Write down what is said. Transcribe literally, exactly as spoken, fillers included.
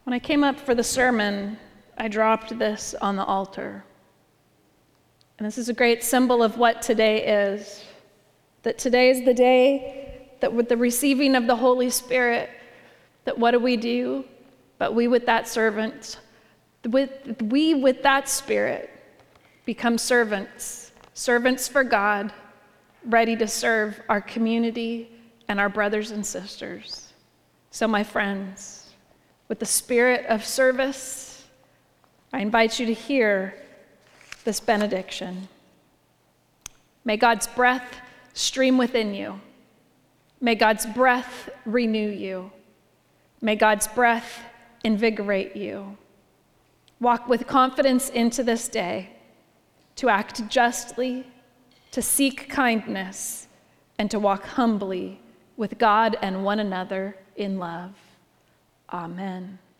When I came up for the sermon, I dropped this on the altar. And this is a great symbol of what today is. That today is the day that with the receiving of the Holy Spirit, that what do we do? But we with that servant, with, we with that Spirit become servants, servants for God, ready to serve our community and our brothers and sisters. So my friends, with the spirit of service, I invite you to hear this benediction. May God's breath stream within you. May God's breath renew you. May God's breath invigorate you. Walk with confidence into this day, to act justly, to seek kindness, and to walk humbly with God and one another in love. Amen.